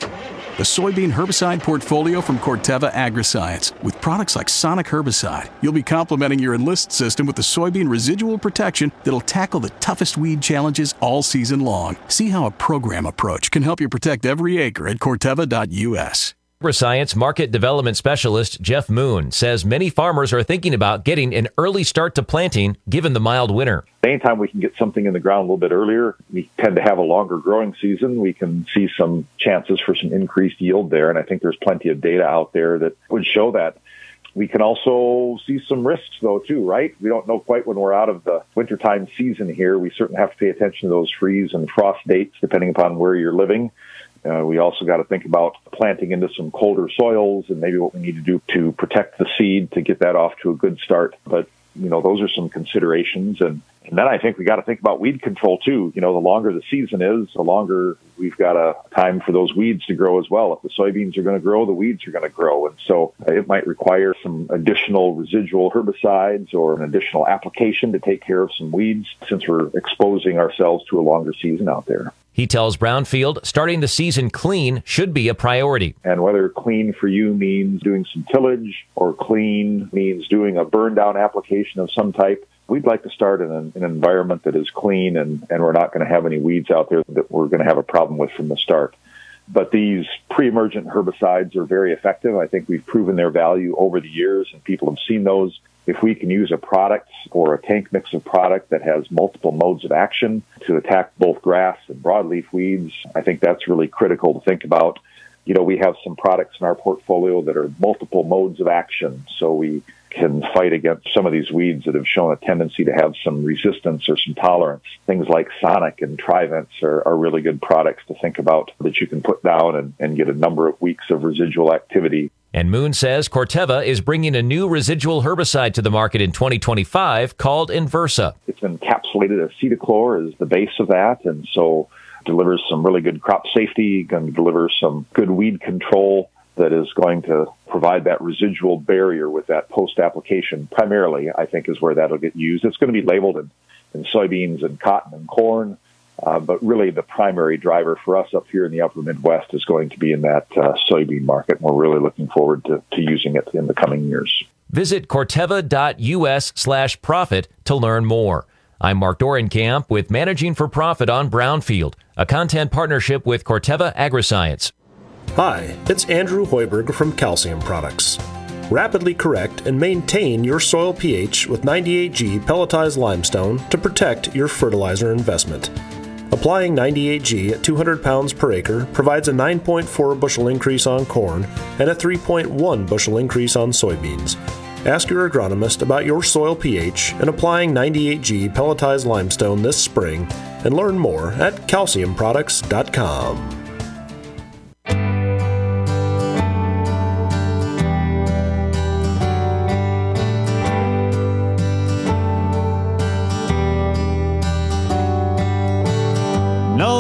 The soybean herbicide portfolio from Corteva Agriscience. With products like Sonic Herbicide, you'll be complementing your Enlist system with the soybean residual protection that'll tackle the toughest weed challenges all season long. See how a program approach can help you protect every acre at corteva dot U S. Agriscience Market Development Specialist Jeff Moon says many farmers are thinking about getting an early start to planting given the mild winter. Anytime we can get something in the ground a little bit earlier, we tend to have a longer growing season. We can see some chances for some increased yield there, and I think there's plenty of data out there that would show that. We can also see some risks, though, too, right? We don't know quite when we're out of the wintertime season here. We certainly have to pay attention to those freeze and frost dates, depending upon where you're living. Uh, we also got to think about planting into some colder soils and maybe what we need to do to protect the seed to get that off to a good start. But, you know, those are some considerations. And, and then I think we got to think about weed control, too. You know, the longer the season is, the longer we've got a time for those weeds to grow as well. If the soybeans are going to grow, the weeds are going to grow. And so it might require some additional residual herbicides or an additional application to take care of some weeds since we're exposing ourselves to a longer season out there. He tells Brownfield starting the season clean should be a priority. And whether clean for you means doing some tillage or clean means doing a burn down application of some type, we'd like to start in an, an environment that is clean and, and we're not going to have any weeds out there that we're going to have a problem with from the start. But these pre-emergent herbicides are very effective. I think we've proven their value over the years, and people have seen those. If we can use a product or a tank mix of product that has multiple modes of action to attack both grass and broadleaf weeds, I think that's really critical to think about. You know, we have some products in our portfolio that are multiple modes of action, so we can fight against some of these weeds that have shown a tendency to have some resistance or some tolerance. Things like Sonic and Trivents are, are really good products to think about that you can put down and, and get a number of weeks of residual activity. And Moon says Corteva is bringing a new residual herbicide to the market in twenty twenty-five called Inversa. It's encapsulated acetochlor as the base of that, and so delivers some really good crop safety, going to deliver some good weed control that is going to provide that residual barrier with that post-application. Primarily, I think, is where that'll get used. It's going to be labeled in, in soybeans and cotton and corn, uh, but really the primary driver for us up here in the upper Midwest is going to be in that uh, soybean market. We're really looking forward to, to using it in the coming years. Visit corteva dot U S slash profit to learn more. I'm Mark Dorenkamp with Managing for Profit on Brownfield, a content partnership with Corteva Agriscience. Hi, it's Andrew Hoiberg from Calcium Products. Rapidly correct and maintain your soil pH with ninety-eight G pelletized limestone to protect your fertilizer investment. Applying ninety-eight G at two hundred pounds per acre provides a nine point four bushel increase on corn and a three point one bushel increase on soybeans. Ask your agronomist about your soil pH and applying ninety-eight G pelletized limestone this spring and learn more at calcium products dot com.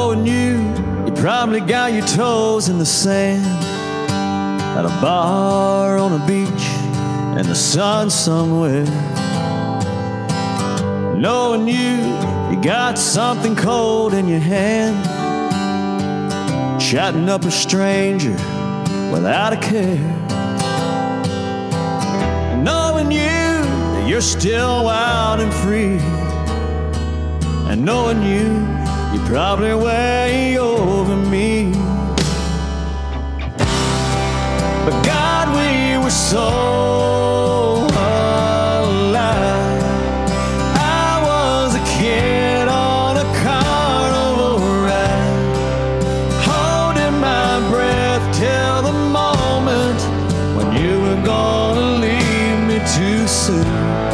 Knowing you, you probably got your toes in the sand at a bar on a beach in the sun somewhere. Knowing you, you got something cold in your hand, chatting up a stranger without a care. Knowing you, that you're still wild and free, and knowing you, you're probably way over me. But God, we were so alive. I was a kid on a carnival ride, holding my breath till the moment when you were gonna leave me too soon.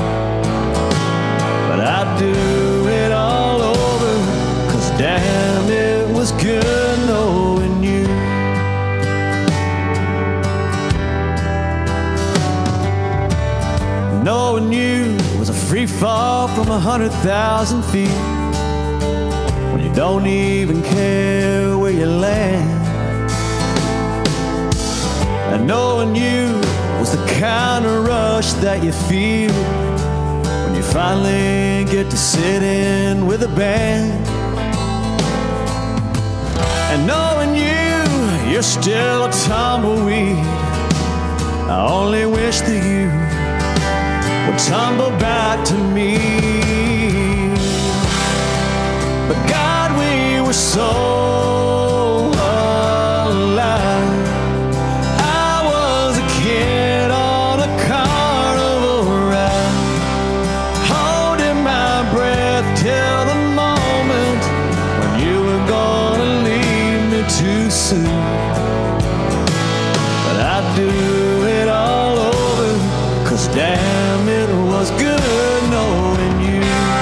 But I'd do it all over, 'cause damn, it was good knowing you. Knowing you was a free fall from a hundred thousand feet, when you don't even care where you land. And knowing you was the kind of rush that you feel when you finally get to sit in with a band. And knowing you, you're still a tumbleweed, I only wish that you would tumble back to me. But God, we were so alive. I was a kid on a carnival ride, holding my breath till the moment when you were gonna leave me too soon. But I'd do it all over, 'cause damn, it was good knowing you.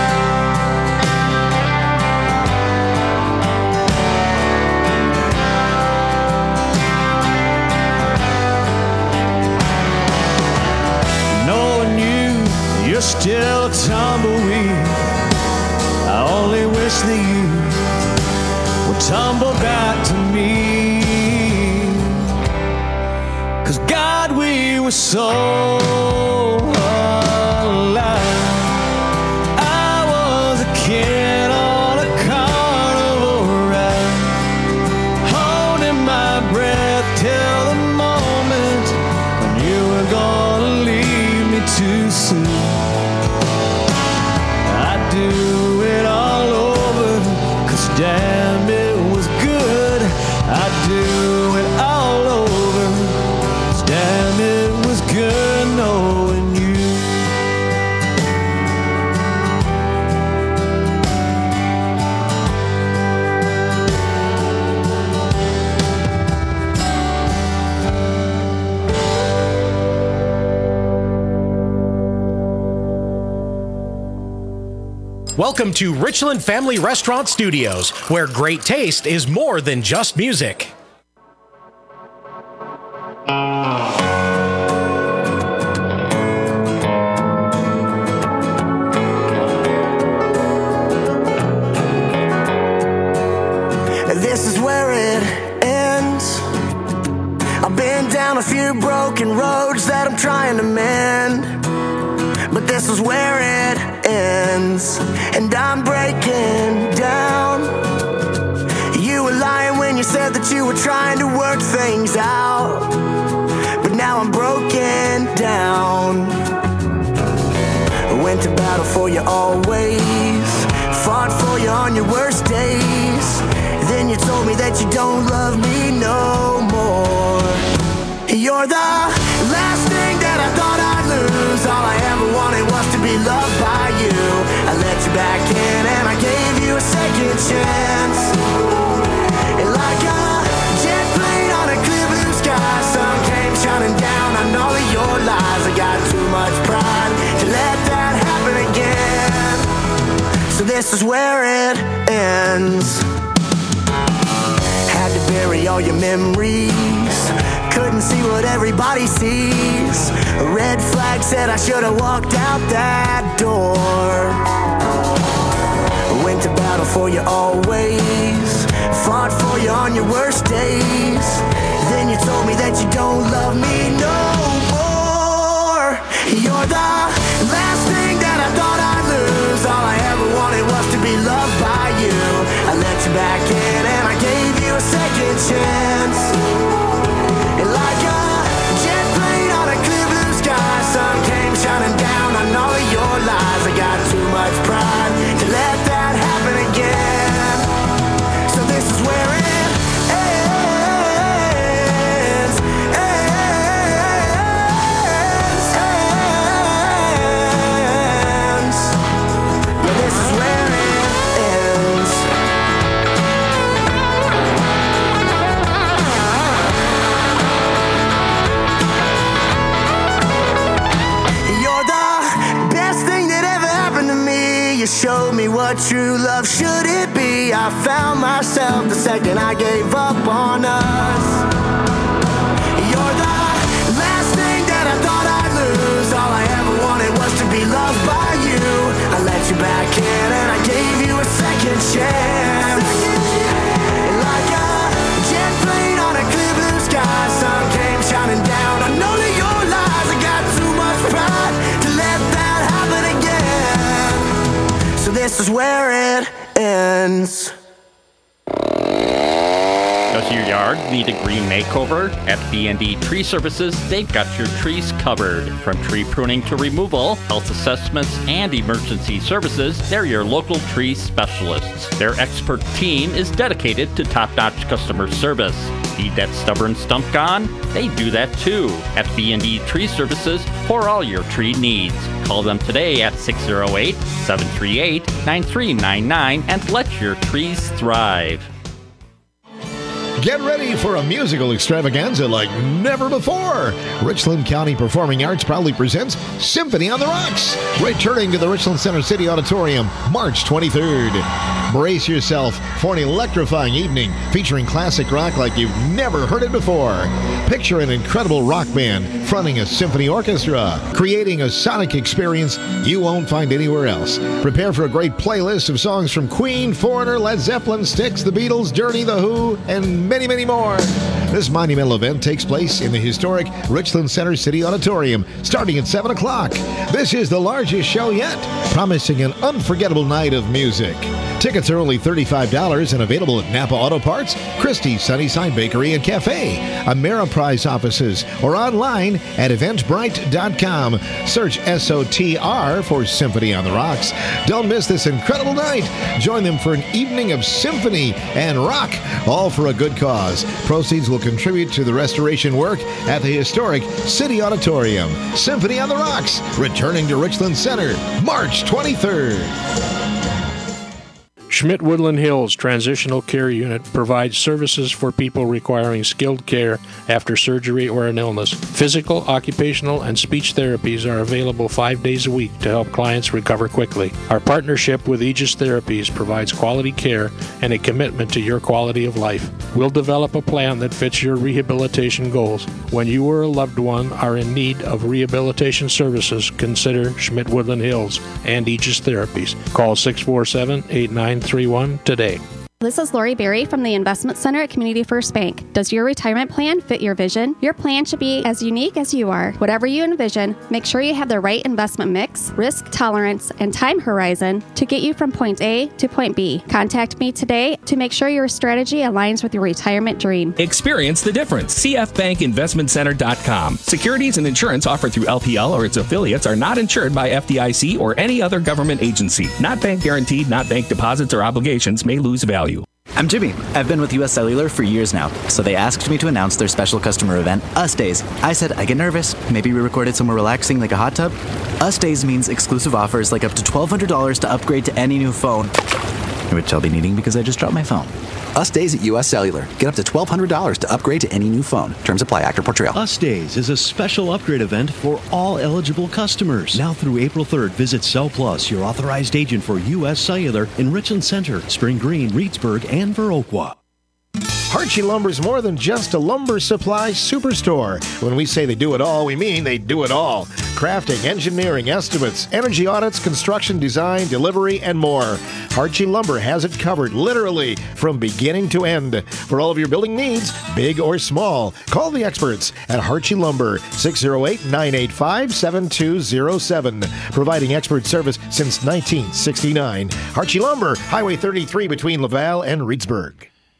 Knowing you, you're still a tumbleweed, I only wish that you would tumble back to me. 'Cause God, we were so alive. I was a kid on a carnival ride, holding my breath till the moment when you were gonna leave me too soon. I'd do it all over, 'cause damn, it was good. I'd do it all over, 'cause damn, it was good knowing you. Welcome to Richland Family Restaurant Studios, where great taste is more than just music. This is where it ends. I've been down a few broken roads that I'm trying to mend, but this is where it ends, and I'm breaking down. You were lying when you said that you were trying to work things out, but now I'm broken down. I went to battle for you always, fought for you on your worst days. Then you told me that you don't love me no more. You're the last thing that I thought I'd lose. All I ever wanted was to be loved by you. I let you back in and I gave you a second chance. And like a jet plane on a clear blue sky, sun came shining down on all of your lies. I got too much pride to let that happen again. So this is where it ends. Had to bury all your memories, couldn't see what everybody sees. A red flag said I should have walked out that door. Went to battle for you always, on your worst days. Then you told me that you don't love me no more. You're the last thing that I thought I'd lose. All I ever wanted was to be loved by you. I let you back in and I gave you a second chance. And like a jet plane on a clear blue sky, sun came shining down on all of your lies. I got too much pride to let that happen again. So this is where it ends, ends, ends. Yeah, this is where it ends. You're the best thing that ever happened to me. You showed me what true love should it be. I found myself the second I gave up on us. You're the last thing that I thought I'd lose. All I ever wanted was to be loved by you. I let you back in and I gave you a second chance. And like a jet plane on a clear blue sky, sun came shining down on all of your lies. I got too much pride to let that happen again. So this is where it ends. Does your yard need a green makeover? At B and D Tree Services, they've got your trees covered. From tree pruning to removal, health assessments, and emergency services, they're your local tree specialists. Their expert team is dedicated to top-notch customer service. Need that stubborn stump gone? They do that too. At B and D Tree Services for all your tree needs. Call them today at six oh eight, seven three eight, nine three nine nine and let your trees thrive. Get ready for a musical extravaganza like never before. Richland County Performing Arts proudly presents Symphony on the Rocks, returning to the Richland Center City Auditorium March twenty-third. Brace yourself for an electrifying evening featuring classic rock like you've never heard it before. Picture an incredible rock band fronting a symphony orchestra, creating a sonic experience you won't find anywhere else. Prepare for a great playlist of songs from Queen, Foreigner, Led Zeppelin, Styx, The Beatles, Journey, The Who, and many, many more. This monumental event takes place in the historic Richland Center City Auditorium starting at seven o'clock. This is the largest show yet, promising an unforgettable night of music. Tickets are only thirty-five dollars and available at Napa Auto Parts, Christie's Sunnyside Bakery and Cafe, Ameriprise offices, or online at eventbrite dot com. Search S O T R for Symphony on the Rocks. Don't miss this incredible night. Join them for an evening of symphony and rock, all for a good cause. Proceeds will contribute to the restoration work at the historic City Auditorium. Symphony on the Rocks, returning to Richland Center, March twenty-third. Schmidt Woodland Hills Transitional Care Unit provides services for people requiring skilled care after surgery or an illness. Physical, occupational, and speech therapies are available five days a week to help clients recover quickly. Our partnership with Aegis Therapies provides quality care and a commitment to your quality of life. We'll develop a plan that fits your rehabilitation goals. When you or a loved one are in need of rehabilitation services, consider Schmidt Woodland Hills and Aegis Therapies. Call six four seven, eight nine three one today. This is Lori Berry from the Investment Center at Community First Bank. Does your retirement plan fit your vision? Your plan should be as unique as you are. Whatever you envision, make sure you have the right investment mix, risk tolerance, and time horizon to get you from point A to point B. Contact me today to make sure your strategy aligns with your retirement dream. Experience the difference. C F Bank Investment Center dot com. Securities and insurance offered through L P L or its affiliates are not insured by F D I C or any other government agency. Not bank guaranteed, not bank deposits or obligations may lose value. I'm Jimmy. I've been with U S Cellular for years now, so they asked me to announce their special customer event, Us Days. I said, I get nervous. Maybe we recorded somewhere relaxing like a hot tub? Us Days means exclusive offers like up to twelve hundred dollars to upgrade to any new phone, which I'll be needing because I just dropped my phone. Us Days at U S Cellular. Get up to twelve hundred dollars to upgrade to any new phone. Terms apply. Actor Portrayal. Us Days is a special upgrade event for all eligible customers. Now through April third, visit CellPlus, your authorized agent for U S Cellular in Richland Center, Spring Green, Reedsburg, and Viroqua. Archie Lumber's more than just a lumber supply superstore. When we say they do it all, we mean they do it all. crafting, engineering, estimates, energy audits, construction design, delivery, and more. Harchie Lumber has it covered, literally, from beginning to end. For all of your building needs, big or small, call the experts at Harchie Lumber, six oh eight, nine eight five, seven two oh seven. Providing expert service since nineteen sixty-nine. Harchie Lumber, Highway thirty-three between Laval and Reedsburg.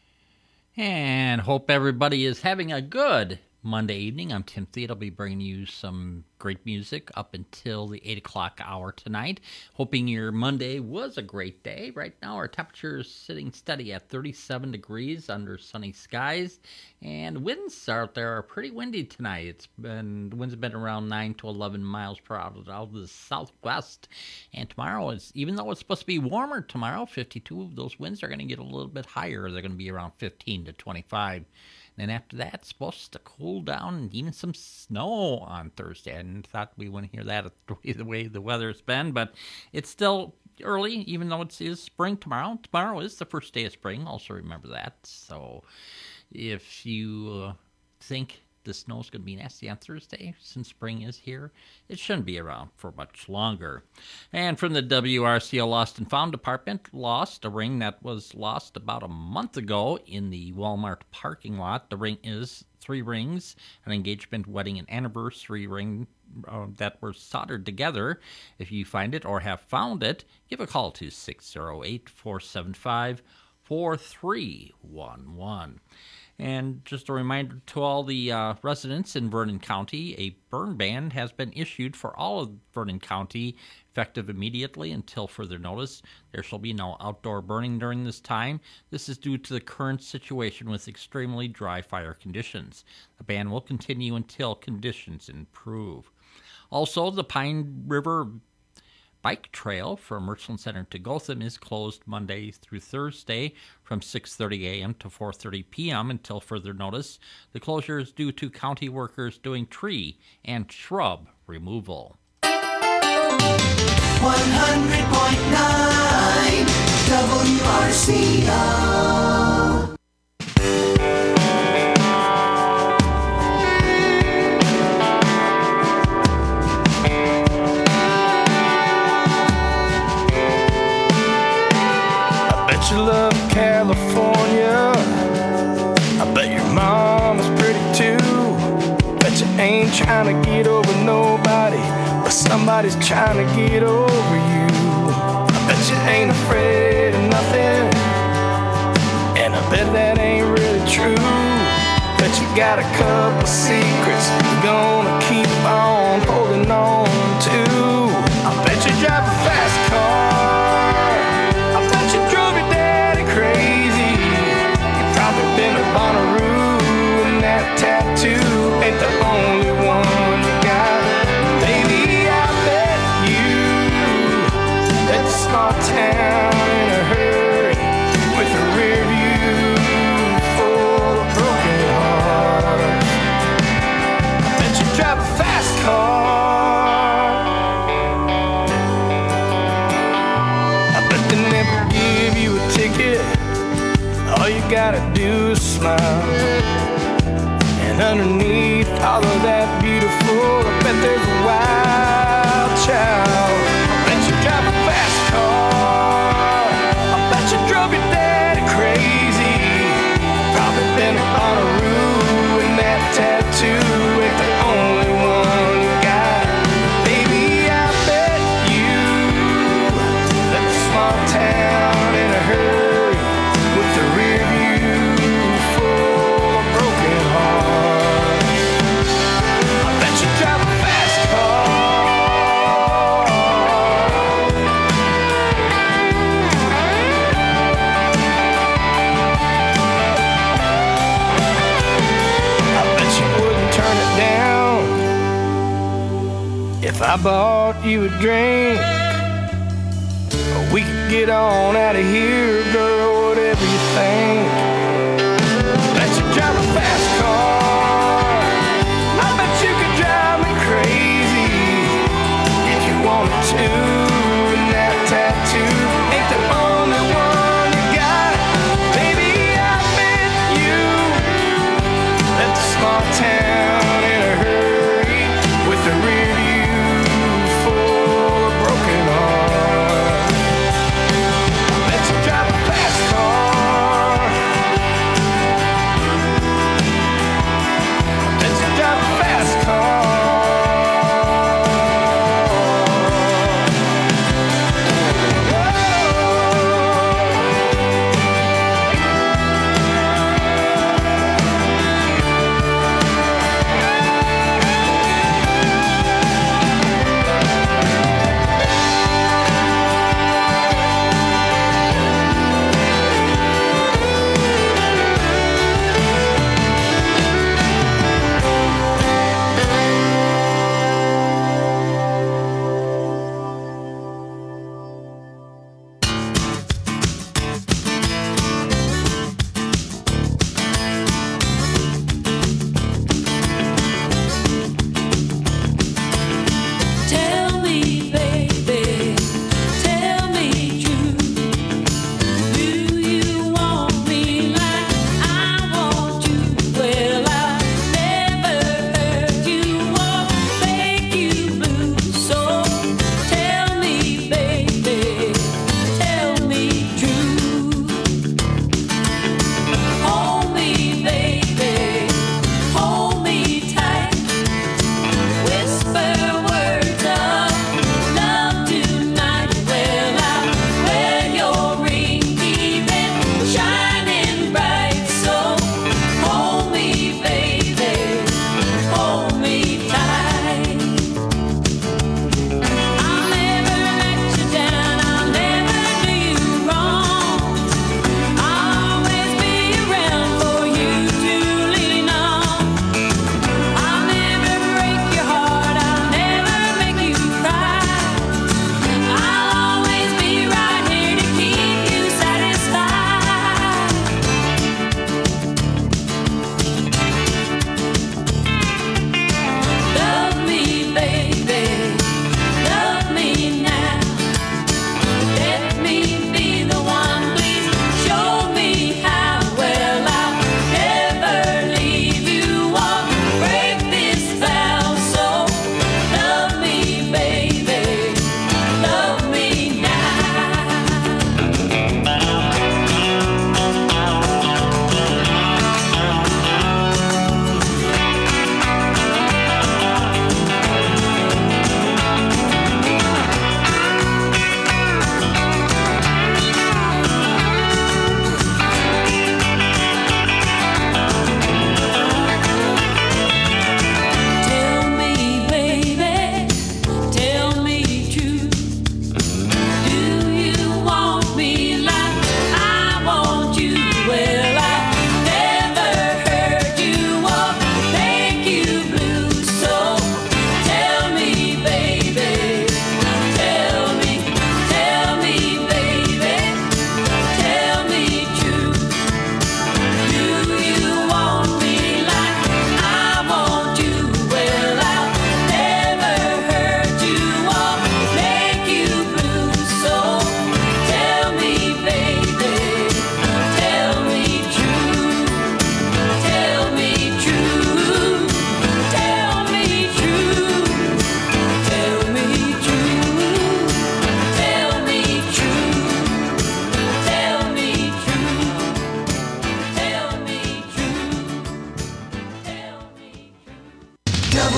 And hope everybody is having a good Monday evening. I'm Tim Thede. I'll be bringing you some great music up until the eight o'clock hour tonight. Hoping your Monday was a great day. Right now our temperature is sitting steady at thirty-seven degrees under sunny skies. And winds out there are pretty windy tonight. It's been, the winds have been around nine to eleven miles per hour out of the southwest. And tomorrow, is, even though it's supposed to be warmer tomorrow, fifty-two of those winds are going to get a little bit higher. They're going to be around fifteen to twenty-five. Then after that, it's supposed to cool down and even some snow on Thursday. And thought we wouldn't hear that the way the weather's been, but it's still early, even though it is spring tomorrow. Tomorrow is the first day of spring. Also remember that. So if you uh, think the snow's going to be nasty on Thursday, since spring is here, it shouldn't be around for much longer. And from the W R C O Lost and Found Department, lost a ring that was lost about a month ago in the Walmart parking lot. The ring is three rings, an engagement, wedding, and anniversary ring uh, that were soldered together. If you find it or have found it, give a call to six oh eight, four seven five, four three one one. And just a reminder to all the uh, residents in Vernon County, a burn ban has been issued for all of Vernon County, effective immediately until further notice. There shall be no outdoor burning during this time. This is due to the current situation with extremely dry fire conditions. The ban will continue until conditions improve. Also, the Pine River Bike Trail from Richland Center to Gotham is closed Monday through Thursday from six thirty a.m. to four thirty p.m. until further notice. The closure is due to county workers doing tree and shrub removal. one hundred point nine W R C O. You love California. I bet your mom is pretty too. Bet you ain't trying to get over nobody, but somebody's trying to get over you. I bet you ain't afraid of nothing, and I bet that ain't really true. Bet you got a couple secrets you're gonna keep on holding on to. I bet you drive a fast car. I bet you drove your daddy crazy. You probably been to Bonnaroo, and that tattoo ain't the only one you got. Baby, I bet you left a small town in a hurry with a rear view full of broken hearts. I bet you drive a fast car. All you gotta do is smile, and underneath all of that beautiful, I bet there's a wild child. I bet you drive a fast car. I bet you drove your daddy crazy. Probably been to Bonnaroo, and that tattoo ain't the only one you got. Baby, I bet you left a small town in a hurry. If I bought you a drink, or we could get on out of here, girl, whatever you think. Bet you drive a fast car. I bet you could drive me crazy if you wanted to. And that tattoo ain't the only one you got. Baby, I bet you left a small town in a hurry with a rear view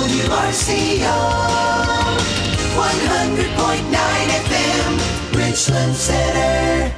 W R C O, one hundred point nine F M, Richland Center.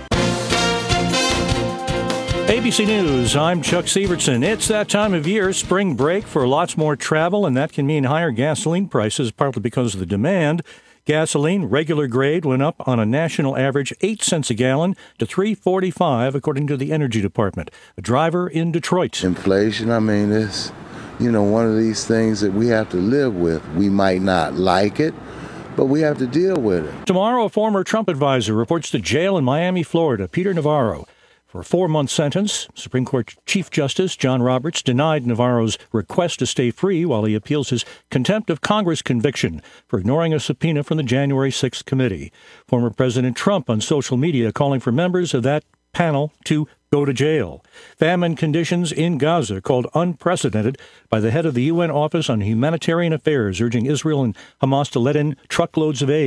A B C News, I'm Chuck Sievertson. It's that time of year, spring break, for lots more travel, and that can mean higher gasoline prices, partly because of the demand. Gasoline, regular grade, went up on a national average eight cents a gallon to three forty-five, according to the Energy Department. A driver in Detroit. Inflation, I mean, it's, you know, one of these things that we have to live with. We might not like it, but we have to deal with it. Tomorrow, a former Trump advisor reports to jail in Miami, Florida, Peter Navarro. For a four-month sentence, Supreme Court Chief Justice John Roberts denied Navarro's request to stay free while he appeals his contempt of Congress conviction for ignoring a subpoena from the January sixth committee. Former President Trump on social media calling for members of that panel to go to jail. Famine conditions in Gaza called unprecedented by the head of the U N Office on Humanitarian Affairs, urging Israel and Hamas to let in truckloads of aid.